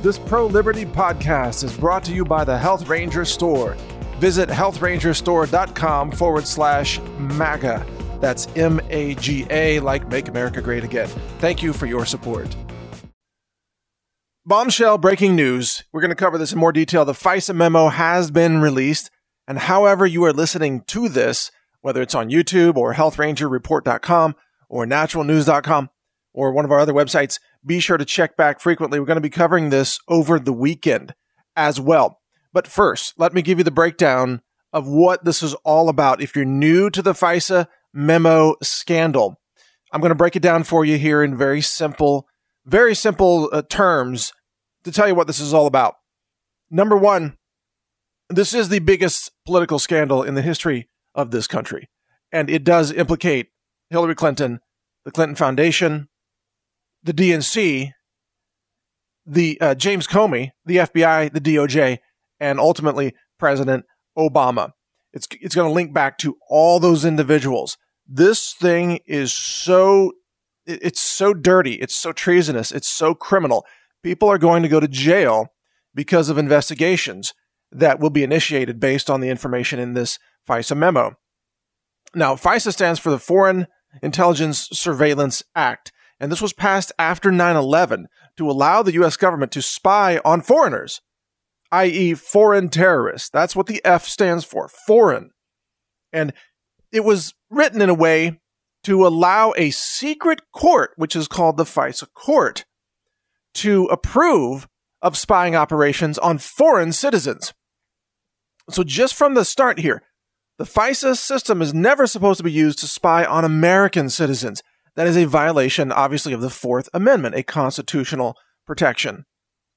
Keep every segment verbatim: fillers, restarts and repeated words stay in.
This pro-liberty podcast is brought to you by the Health Ranger Store. Visit health ranger store dot com forward slash MAGA. That's M A G A, like Make America Great Again. Thank you for your support. Bombshell breaking news. We're going to cover this in more detail. The FISA memo has been released, and however you are listening to this, whether it's on YouTube or health ranger report dot com or natural news dot com or one of our other websites, be sure to check back frequently. We're going to be covering this over the weekend as well. But first, let me give you the breakdown of what this is all about. If you're new to the FISA memo scandal, I'm going to break it down for you here in very simple, very simple uh, terms to tell you what this is all about. Number one, this is the biggest political scandal in the history of this country, and it does implicate Hillary Clinton, the Clinton Foundation, the D N C, the uh, James Comey, the F B I, the D O J, and ultimately President Obama. It's it's going to link back to all those individuals. This thing is so it, it's so dirty, it's so treasonous, it's so criminal. People are going to go to jail because of investigations that will be initiated based on the information in this FISA memo. Now, FISA stands for the Foreign Intelligence Surveillance Act. And this was passed after nine eleven to allow the U S government to spy on foreigners, that is foreign terrorists. That's what the F stands for, foreign. And it was written in a way to allow a secret court, which is called the FISA court, to approve of spying operations on foreign citizens. So just from the start here, the FISA system is never supposed to be used to spy on American citizens. That is a violation, obviously, of the Fourth Amendment, a constitutional protection.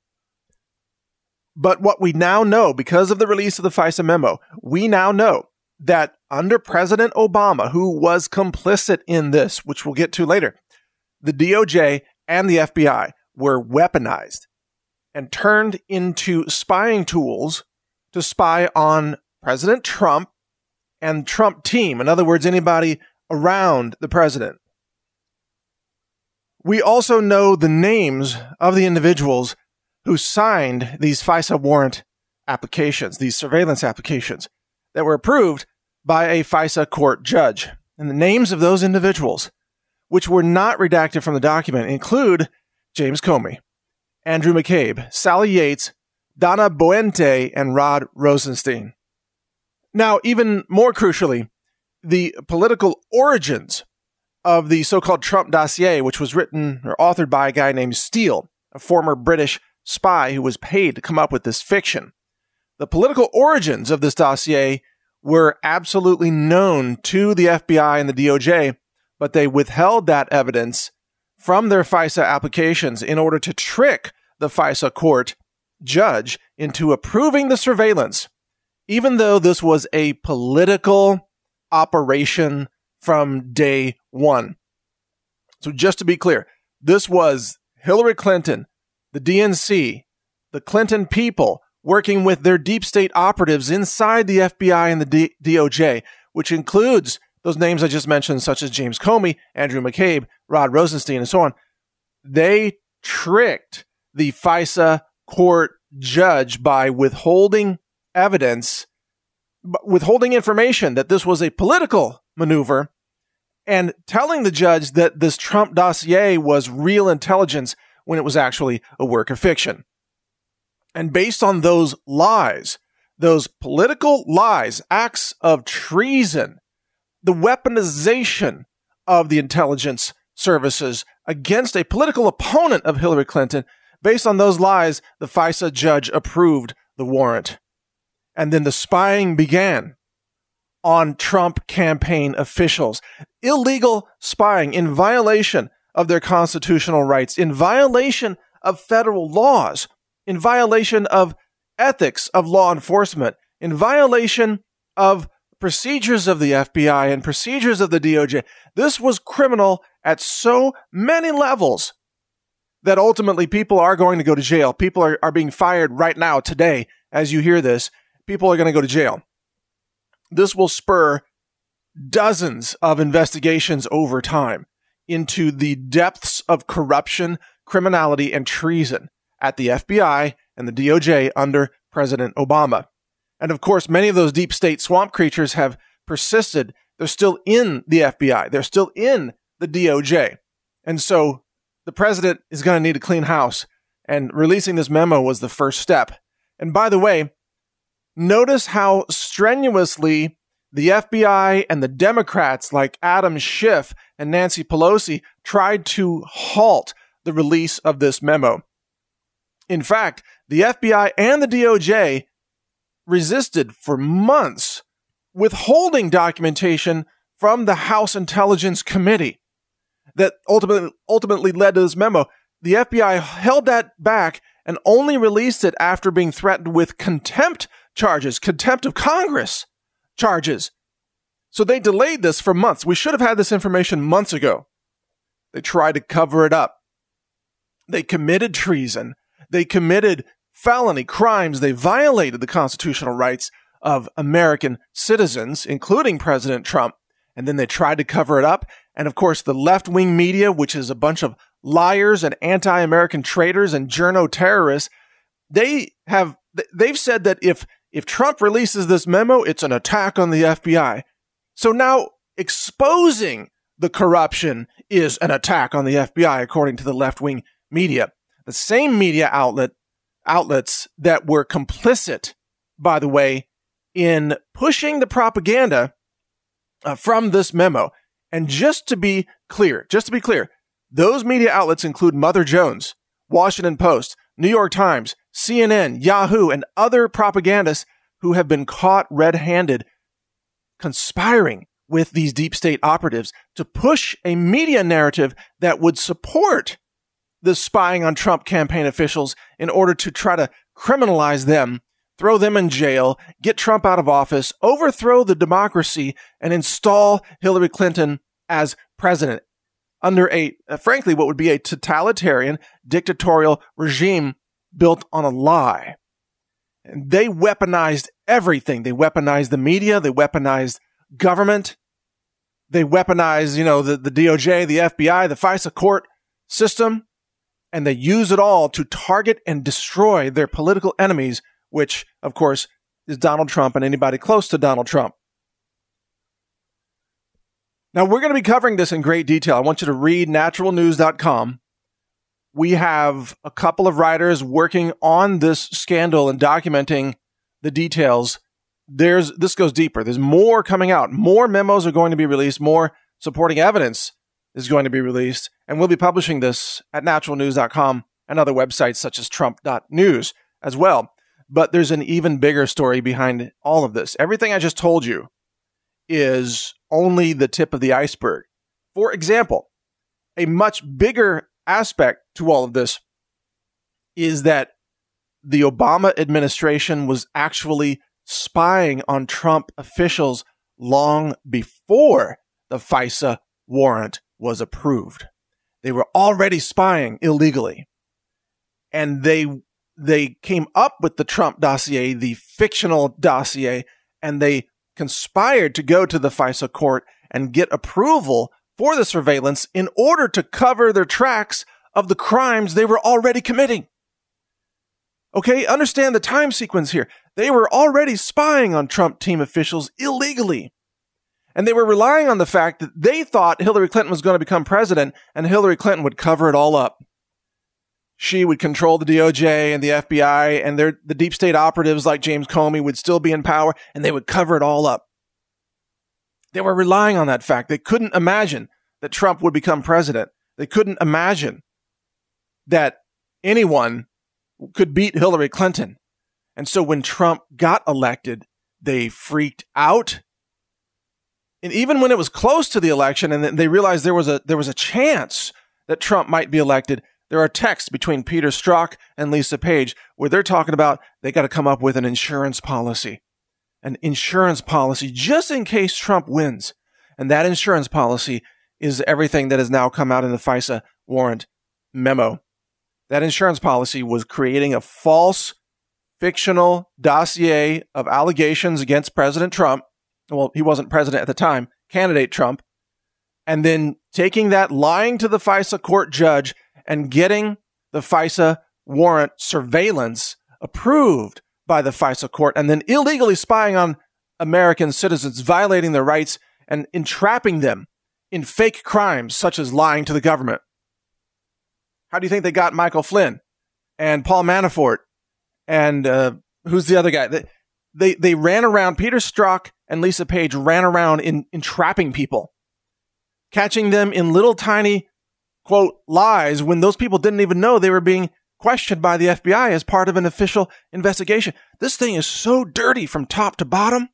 But what we now know, because of the release of the FISA memo, we now know that under President Obama, who was complicit in this, which we'll get to later, the D O J and the F B I were weaponized and turned into spying tools to spy on President Trump and Trump team. In other words, anybody around the president. We also know the names of the individuals who signed these FISA warrant applications, these surveillance applications that were approved by a FISA court judge. And the names of those individuals, which were not redacted from the document, include James Comey, Andrew McCabe, Sally Yates, Donna Boente, and Rod Rosenstein. Now, even more crucially, the political origins of the so-called Trump dossier, which was written or authored by a guy named Steele, a former British spy who was paid to come up with this fiction. The political origins of this dossier were absolutely known to the F B I and the D O J, but they withheld that evidence from their FISA applications in order to trick the FISA court judge into approving the surveillance, even though this was a political operation from day one. So just to be clear, this was Hillary Clinton, the D N C, the Clinton people working with their deep state operatives inside the F B I and the D- DOJ, which includes those names I just mentioned, such as James Comey, Andrew McCabe, Rod Rosenstein, and so on. They tricked the FISA court judge by withholding evidence, withholding information that this was a political maneuver, and telling the judge that this Trump dossier was real intelligence when it was actually a work of fiction. And based on those lies, those political lies, acts of treason, the weaponization of the intelligence services against a political opponent of Hillary Clinton, based on those lies, the FISA judge approved the warrant. And then the spying began on Trump campaign officials. Illegal spying in violation of their constitutional rights, in violation of federal laws, in violation of ethics of law enforcement, in violation of procedures of the F B I and procedures of the D O J. This was criminal at so many levels that ultimately people are going to go to jail. People are, are being fired right now, today, as you hear this. People are going to go to jail. This will spur dozens of investigations over time into the depths of corruption, criminality, and treason at the F B I and the D O J under President Obama. And of course, many of those deep state swamp creatures have persisted. They're still in the F B I. They're still in the D O J. And so the president is going to need a clean house. And releasing this memo was the first step. And by the way, notice how strenuously the F B I and the Democrats like Adam Schiff and Nancy Pelosi tried to halt the release of this memo. In fact, the F B I and the D O J resisted for months, withholding documentation from the House Intelligence Committee that ultimately, ultimately led to this memo. The F B I held that back and only released it after being threatened with contempt charges, contempt of Congress charges. So they delayed this for months. We should have had this information months ago. They tried to cover it up. They committed treason. They committed felony crimes. They violated the constitutional rights of American citizens, including President Trump. And then they tried to cover it up. And of course, the left-wing media, which is a bunch of liars and anti-American traitors and journo terrorists, they have they've said that if if Trump releases this memo, it's an attack on the F B I. So now exposing the corruption is an attack on the F B I, according to the left-wing media. The same media outlet outlets that were complicit, by the way, in pushing the propaganda uh, from this memo. And just to be clear, just to be clear, those media outlets include Mother Jones, Washington Post, New York Times, C N N, Yahoo, and other propagandists who have been caught red-handed conspiring with these deep state operatives to push a media narrative that would support the spying on Trump campaign officials in order to try to criminalize them, throw them in jail, get Trump out of office, overthrow the democracy, and install Hillary Clinton as president under a, uh, frankly, what would be a totalitarian, dictatorial regime built on a lie. And they weaponized everything. They weaponized the media. They weaponized government. They weaponized, you know, the, the D O J, the F B I, the FISA court system. And they use it all to target and destroy their political enemies, which, of course, is Donald Trump and anybody close to Donald Trump. Now, we're going to be covering this in great detail. I want you to read natural news dot com. We have a couple of writers working on this scandal and documenting the details. There's this goes deeper. There's more coming out. More memos are going to be released. More supporting evidence is going to be released. And we'll be publishing this at natural news dot com and other websites such as trump dot news as well. But there's an even bigger story behind all of this. Everything I just told you is only the tip of the iceberg. For example, a much bigger aspect to all of this is that the Obama administration was actually spying on Trump officials long before the FISA warrant was approved. They were already spying illegally. And they they came up with the Trump dossier, the fictional dossier, and they conspired to go to the FISA court and get approval for the surveillance in order to cover their tracks of the crimes they were already committing. Okay, understand the time sequence here. They were already spying on Trump team officials illegally. And they were relying on the fact that they thought Hillary Clinton was going to become president and Hillary Clinton would cover it all up. She would control the D O J and the F B I, and their, the deep state operatives like James Comey would still be in power, and they would cover it all up. They were relying on that fact. They couldn't imagine that Trump would become president. They couldn't imagine that anyone could beat Hillary Clinton. And so when Trump got elected, they freaked out. And even when it was close to the election and they realized there was a there was a chance that Trump might be elected, there are texts between Peter Strzok and Lisa Page where they're talking about they got to come up with an insurance policy. An insurance policy just in case Trump wins. And that insurance policy is everything that has now come out in the FISA warrant memo. That insurance policy was creating a false, fictional dossier of allegations against President Trump. Well, he wasn't president at the time, candidate Trump. And then taking that, lying to the FISA court judge, and getting the FISA warrant surveillance approved by the FISA court and then illegally spying on American citizens, violating their rights and entrapping them in fake crimes such as lying to the government. How do you think they got Michael Flynn and Paul Manafort and uh, who's the other guy? They, they they ran around, Peter Strzok and Lisa Page ran around in entrapping people, catching them in little tiny, quote, lies when those people didn't even know they were being questioned by the F B I as part of an official investigation. This thing is so dirty from top to bottom.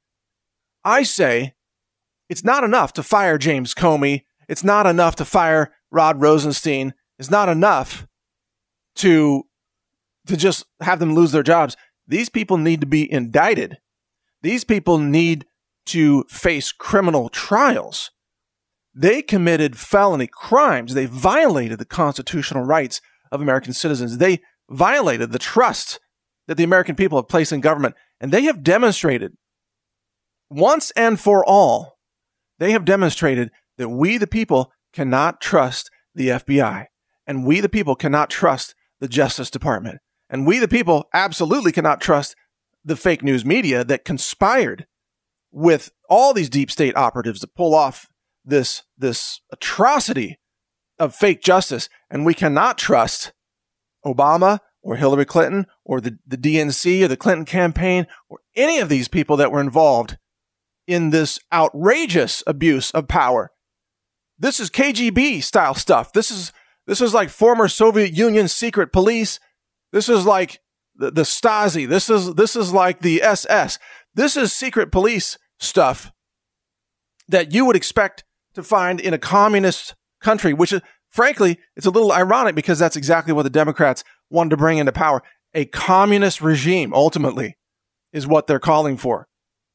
I say it's not enough to fire James Comey. It's not enough to fire Rod Rosenstein. It's not enough to, to just have them lose their jobs. These people need to be indicted. These people need to face criminal trials. They committed felony crimes. They violated the constitutional rights of American citizens. They violated the trust that the American people have placed in government. And they have demonstrated once and for all, they have demonstrated that we, the people, cannot trust the F B I. And we, the people, cannot trust the Justice Department. And we, the people, absolutely cannot trust the fake news media that conspired with all these deep state operatives to pull off this, this atrocity of fake justice. And we cannot trust Obama or Hillary Clinton or the, the D N C or the Clinton campaign or any of these people that were involved in this outrageous abuse of power. This is K G B style stuff. This is this is like former Soviet Union secret police. This is like the, the Stasi. This is this is like the S S. This is secret police stuff that you would expect to find in a communist country, which is, frankly, it's a little ironic because that's exactly what the Democrats wanted to bring into power. A communist regime, ultimately, is what they're calling for.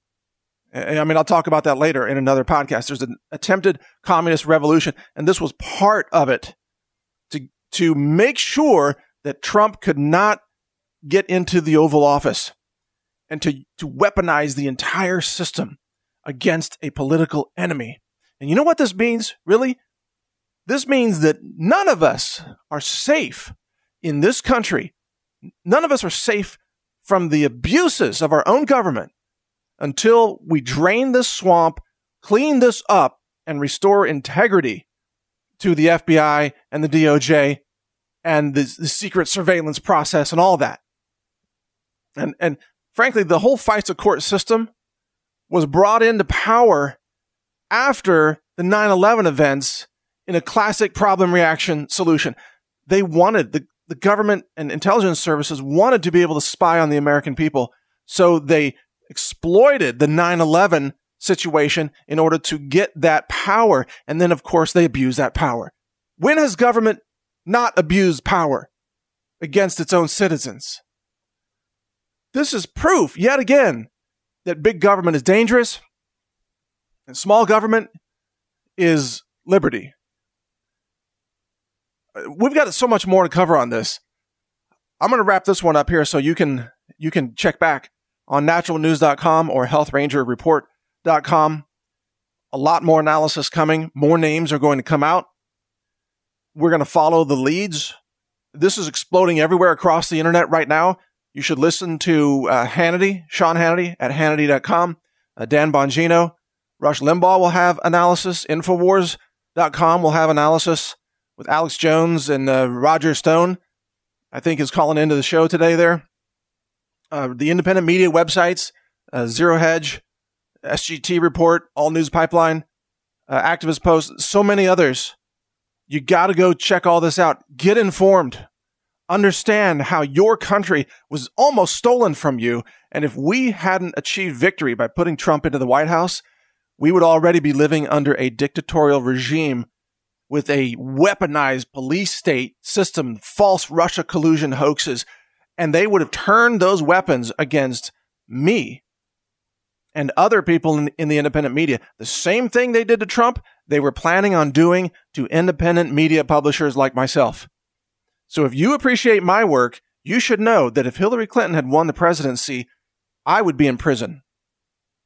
I mean, I'll talk about that later in another podcast. There's an attempted communist revolution, and this was part of it to, to make sure that Trump could not get into the Oval Office and to, to weaponize the entire system against a political enemy. And you know what this means, really? This means that none of us are safe in this country. None of us are safe from the abuses of our own government until we drain this swamp, clean this up, and restore integrity to the F B I and the D O J and the, the secret surveillance process and all that. And, and frankly, the whole FISA court system was brought into power after the nine eleven events in a classic problem reaction solution. They wanted, the, the government and intelligence services wanted to be able to spy on the American people, so they exploited the nine eleven situation in order to get that power. And then, of course, they abuse that power. When has government not abused power against its own citizens? This is proof, yet again, that big government is dangerous and small government is liberty. We've got so much more to cover on this. I'm going to wrap this one up here so you can you can check back on natural news dot com or health ranger report dot com. A lot more analysis coming. More names are going to come out. We're going to follow the leads. This is exploding everywhere across the internet right now. You should listen to uh, Hannity, Sean Hannity at hannity dot com. Uh, Dan Bongino, Rush Limbaugh will have analysis. infowars dot com will have analysis with Alex Jones and uh, Roger Stone, I think, is calling into the show today there. Uh, the independent media websites, uh, Zero Hedge, S G T Report, All News Pipeline, uh, Activist Post, so many others. You got to go check all this out. Get informed. Understand how your country was almost stolen from you. And if we hadn't achieved victory by putting Trump into the White House, we would already be living under a dictatorial regime with a weaponized police state system, false Russia collusion hoaxes. And they would have turned those weapons against me and other people in, in the independent media. The same thing they did to Trump, they were planning on doing to independent media publishers like myself. So if you appreciate my work, you should know that if Hillary Clinton had won the presidency, I would be in prison.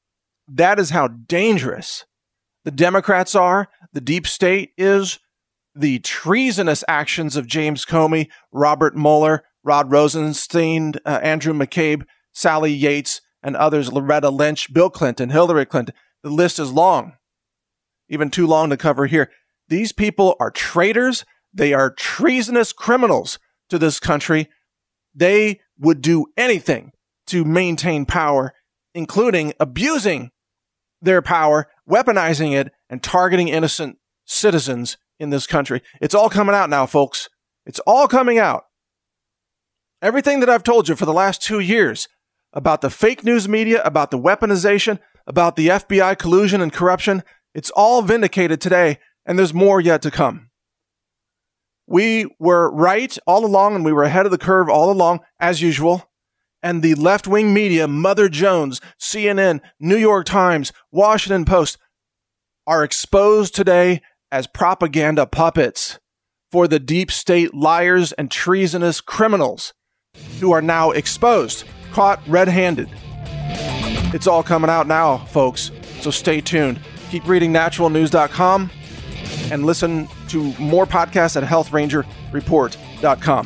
That is how dangerous the Democrats are, the deep state is, the treasonous actions of James Comey, Robert Mueller, Rod Rosenstein, uh, Andrew McCabe, Sally Yates, and others, Loretta Lynch, Bill Clinton, Hillary Clinton. The list is long, even too long to cover here. These people are traitors. They are treasonous criminals to this country. They would do anything to maintain power, including abusing their power, weaponizing it, and targeting innocent citizens in this country. It's all coming out now, folks. It's all coming out. Everything that I've told you for the last two years about the fake news media, about the weaponization, about the F B I collusion and corruption, it's all vindicated today, and there's more yet to come. We were right all along, and we were ahead of the curve all along, as usual. And the left-wing media, Mother Jones, C N N, New York Times, Washington Post, are exposed today as propaganda puppets for the deep state liars and treasonous criminals who are now exposed, caught red-handed. It's all coming out now, folks, so stay tuned. Keep reading natural news dot com and listen to more podcasts at health ranger report dot com.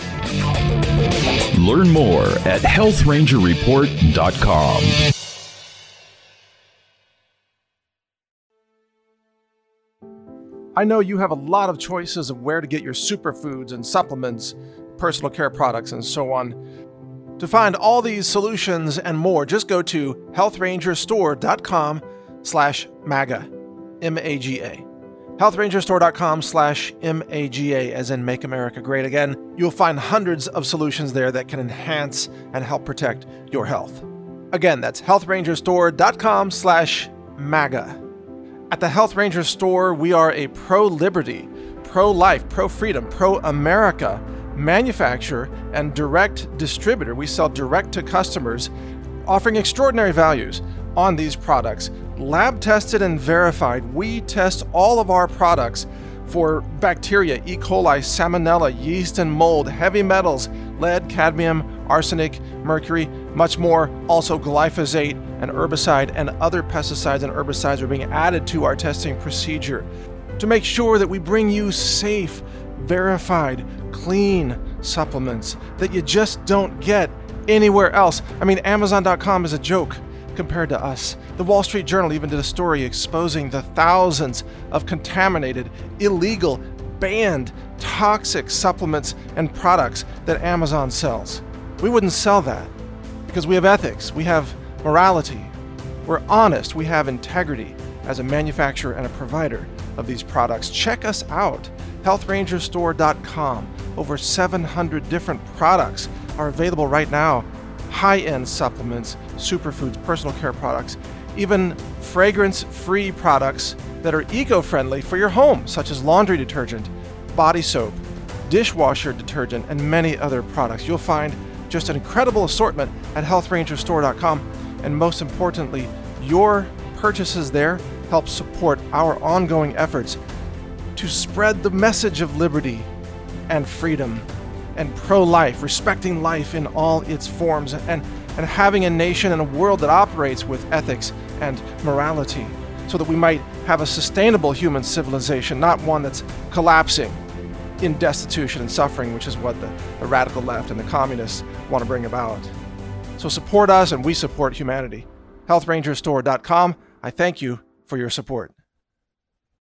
Learn more at health ranger report dot com. I know you have a lot of choices of where to get your superfoods and supplements, personal care products, and so on. To find all these solutions and more, just go to health ranger store dot com slash MAGA, M A G A. health ranger store dot com slash M A G A, as in Make America Great Again. You'll find hundreds of solutions there that can enhance and help protect your health. Again, that's health ranger store dot com slash MAGA. At the Health Ranger Store, we are a pro-liberty, pro-life, pro-freedom, pro-America manufacturer and direct distributor. We sell direct to customers, offering extraordinary values on these products. Lab tested and verified. We test all of our products for bacteria, E. coli, salmonella, yeast and mold, heavy metals, lead, cadmium, arsenic, mercury, much more. Also glyphosate, an herbicide, and other pesticides and herbicides are being added to our testing procedure to make sure that we bring you safe, verified, clean supplements that you just don't get anywhere else. I mean, amazon dot com is a joke compared to us. The Wall Street Journal even did a story exposing the thousands of contaminated, illegal, banned, toxic supplements and products that Amazon sells. We wouldn't sell that because we have ethics, we have morality, we're honest, we have integrity as a manufacturer and a provider of these products. Check us out, health ranger store dot com. Over seven hundred different products are available right now. High-end supplements, superfoods, personal care products, even fragrance-free products that are eco-friendly for your home, such as laundry detergent, body soap, dishwasher detergent, and many other products. You'll find just an incredible assortment at health ranger store dot com. And most importantly, your purchases there help support our ongoing efforts to spread the message of liberty and freedom and pro-life, respecting life in all its forms, and, and having a nation and a world that operates with ethics and morality so that we might have a sustainable human civilization, not one that's collapsing in destitution and suffering, which is what the, the radical left and the communists want to bring about. So support us and we support humanity. health ranger store dot com. I thank you for your support.